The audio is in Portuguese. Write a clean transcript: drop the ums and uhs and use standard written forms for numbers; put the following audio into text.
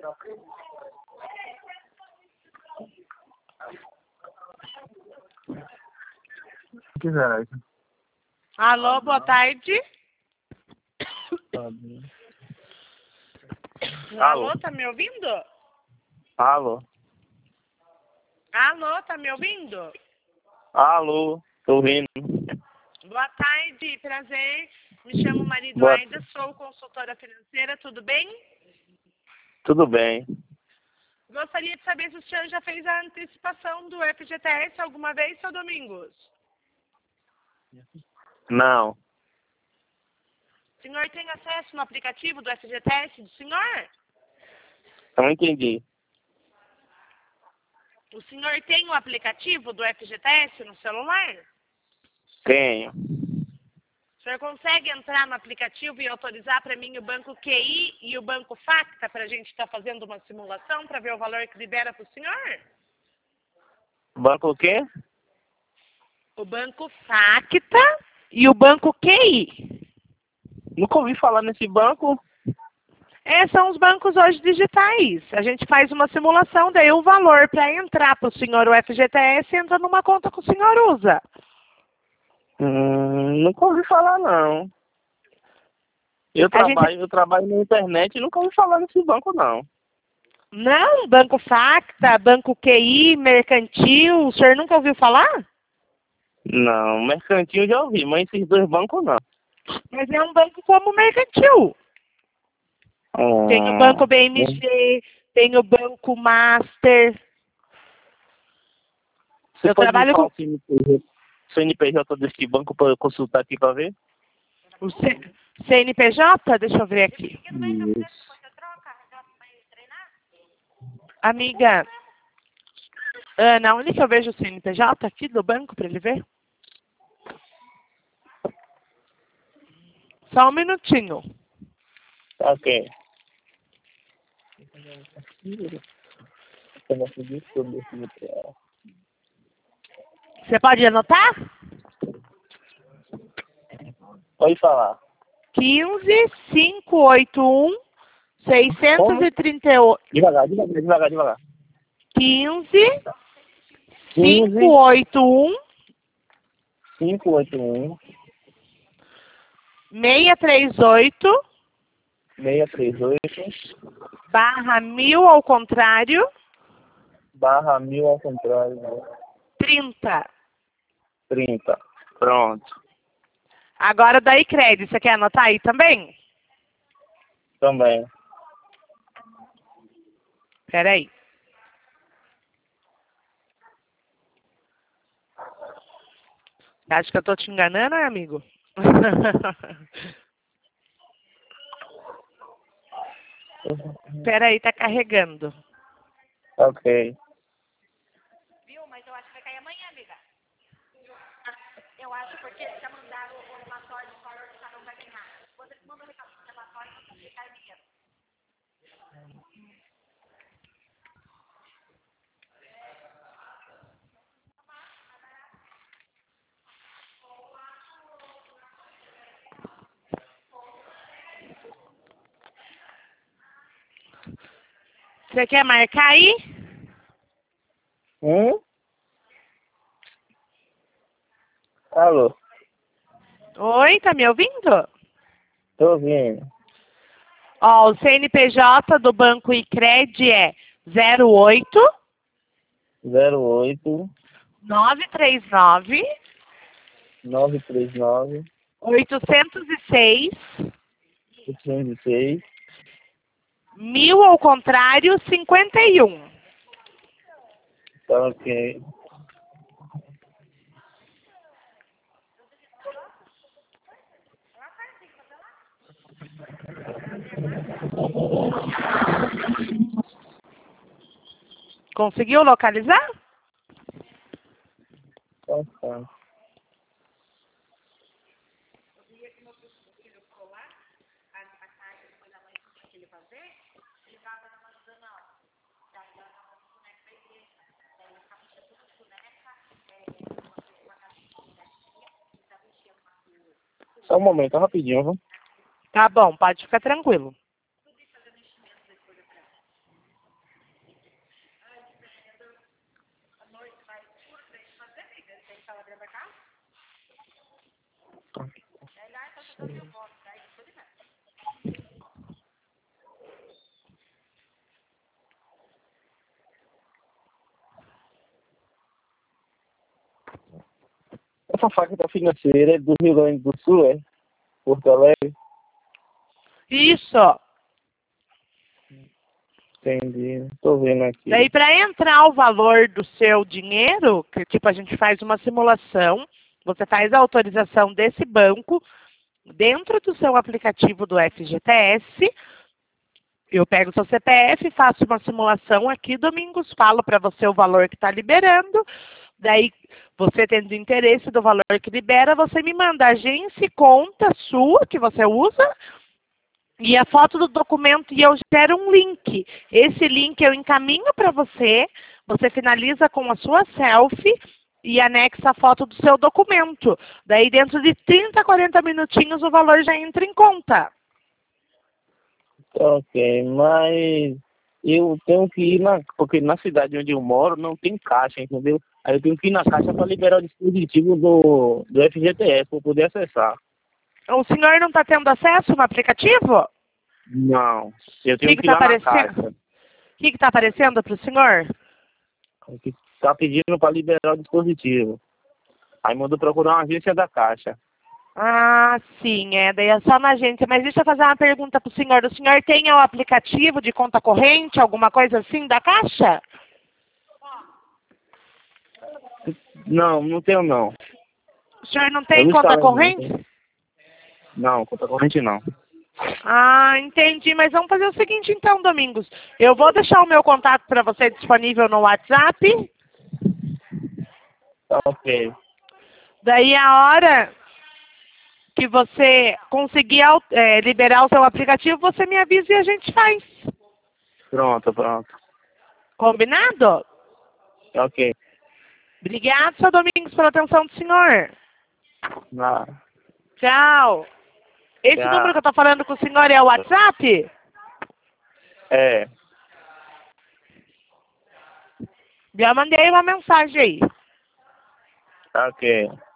quiser. Alô, boa tarde. Alô, tá me ouvindo? Alô. Alô, tá me ouvindo? Alô, tô ouvindo. Boa tarde, prazer. Me chamo Maria Boa. Eduarda, sou consultora financeira, tudo bem? Tudo bem. Gostaria de saber se o senhor já fez a antecipação do FGTS alguma vez, seu Domingos? Não. O senhor tem acesso no aplicativo do FGTS do senhor? Não entendi. O senhor tem o aplicativo do FGTS no celular? Tenho. O senhor consegue entrar no aplicativo e autorizar para mim o banco QI e o banco Facta para a gente estar fazendo uma simulação para ver o valor que libera para o senhor? Banco o quê? O banco Facta e o banco QI. Nunca ouvi falar nesse banco. São os bancos hoje digitais. A gente faz uma simulação, daí o valor para entrar para o senhor o FGTS entra numa conta que o senhor usa. Nunca ouvi falar, não. Eu trabalho na internet e nunca ouvi falar nesse banco, não. Não, banco Facta, banco QI, mercantil, o senhor nunca ouviu falar? Não, mercantil eu já ouvi, mas esses dois bancos não. Mas é um banco como o mercantil. Tem o banco BMG, tem o banco Master. Você Eu pode me trabalho falar com o CNPJ desse banco para eu consultar aqui para ver? o CNPJ, deixa eu ver aqui. Isso. Amiga, Ana, onde que eu vejo o CNPJ aqui do banco para ele ver? Só um minutinho. Ok. Você pode anotar? Pode falar. 15 581 638. Devagar. 15 581 581 638 638 /1000 ao contrário /1000 ao contrário. 30. 30. Pronto. Agora daí crédito, você quer anotar aí também? Também. Peraí. Acho que eu tô te enganando, né, amigo? Peraí, tá carregando. Ok. Viu? Mas eu acho que vai cair amanhã, amiga. Eu acho porque eles já mandaram o relatório do valor que cada um vai ganhar. Quando eles mandam o relatório, você cai dinheiro. Você quer marcar aí? Alô? Oi, tá me ouvindo? Tô ouvindo. Ó, o CNPJ do Banco Icred é 08 08 939 939 806 806 1000 ao contrário 51. Tá ok. Conseguiu localizar? Tá. Só um momento, rapidinho, viu? Tá bom, pode ficar tranquilo. essa faca da financeira é do Rio Grande do Sul, é? Porto Alegre? Isso. Entendi. Tô vendo aqui. Daí, para entrar o valor do seu dinheiro, que tipo, a gente faz uma simulação, você faz a autorização desse banco dentro do seu aplicativo do FGTS. Eu pego o seu CPF, faço uma simulação aqui, Domingos, falo para você o valor que está liberando. Daí, você tendo interesse do valor que libera, você me manda a agência e conta sua que você usa e a foto do documento e eu gero um link. Esse link eu encaminho para você, você finaliza com a sua selfie e anexa a foto do seu documento. Daí, dentro de 30, 40 minutinhos, o valor já entra em conta. Ok, mas eu tenho que ir porque na cidade onde eu moro não tem caixa, entendeu? Aí eu tenho que ir na caixa para liberar o dispositivo do FGTS para poder acessar. O senhor não está tendo acesso no aplicativo? Não, eu tenho Que que ir tá lá na aparecendo? caixa. O que está aparecendo para o senhor? Tá pedindo para liberar o dispositivo. Aí mandou procurar uma agência da caixa. Ah, sim, daí é só na agência. Mas deixa eu fazer uma pergunta para o senhor. O senhor tem o aplicativo de conta corrente, alguma coisa assim da Caixa? Não, não tenho não. O senhor não Eu tem não conta instalei corrente? não, conta corrente não. Ah, entendi. Mas vamos fazer o seguinte então, Domingos. Eu vou deixar o meu contato para você disponível no WhatsApp. Tá ok. Daí a hora que você conseguir liberar o seu aplicativo, você me avisa e a gente faz. Pronto, pronto. Combinado? Tá ok. Obrigado, seu Domingos, pela atenção do senhor. Ah, Tchau. Esse tchau. número que eu estou falando com o senhor é o WhatsApp? É. Já mandei uma mensagem aí. Tá ok.